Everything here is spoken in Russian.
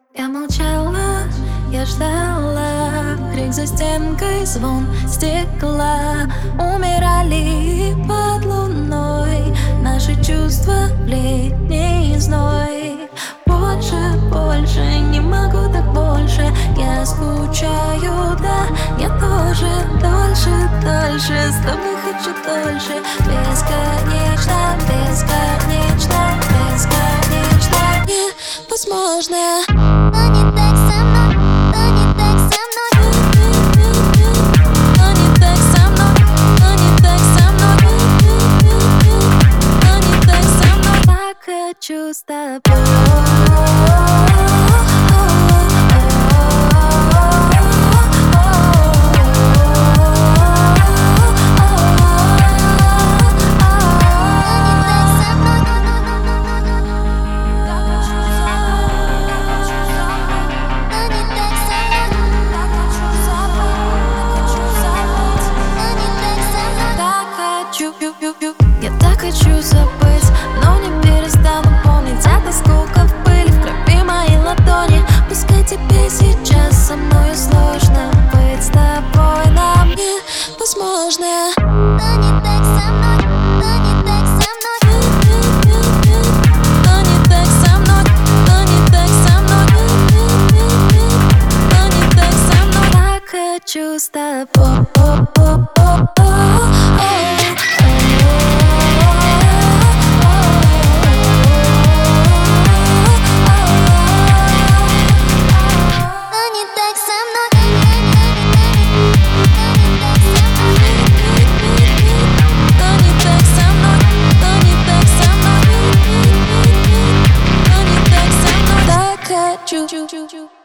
Я молчала, я ждала, крик за стенкой, звон стекла. Умирали под луной наши чувства в летний зной. Больше, больше, не могу так больше. Я скучаю, да, я тоже. Дольше, дольше, с тобой хочу дольше. Бесконечно, бесконечно, бесконечно невозможно. Но не так со мной, но не так со мной. Но не так со мной, но не так со мной. Но не так со мной. Так хочу с тобой. Я так хочу забыть, но не перестану помнить о тоску, как в пыли, в крови моей ладони. Пускай тебе сейчас со мною сложно, быть с тобой нам невозможно. Но не так со мной, но не так со мной. Но не так со мной, но не так со мной. Но не так со мной. Так хочу с тобой. Choo choo choo choo.